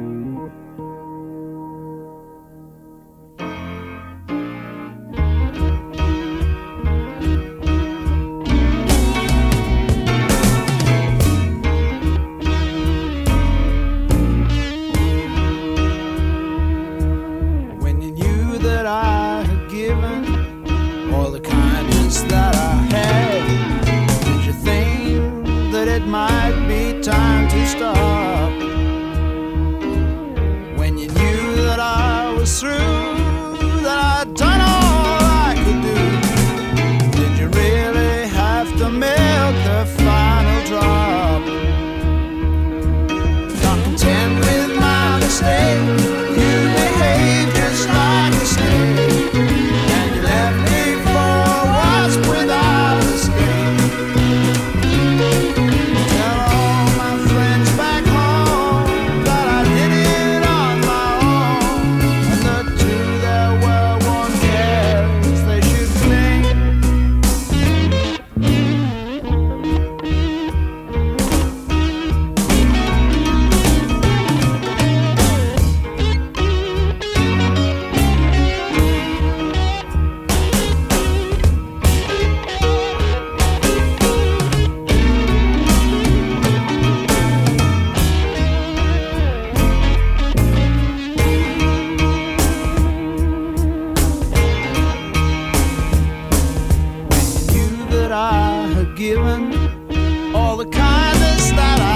When you knew that I had given all the kindness that I had, did you think that it might be time to stop? When you knew that I was through, that I'd done all I could do, did you really have to milk the final drop? Not content with my mistake, you behaved just like a snake, and you left me for what's without escape. Tell all my friends back home that I did it on my own, and that to their well-worn cares they should cling. Knew that I had given all the kindness that I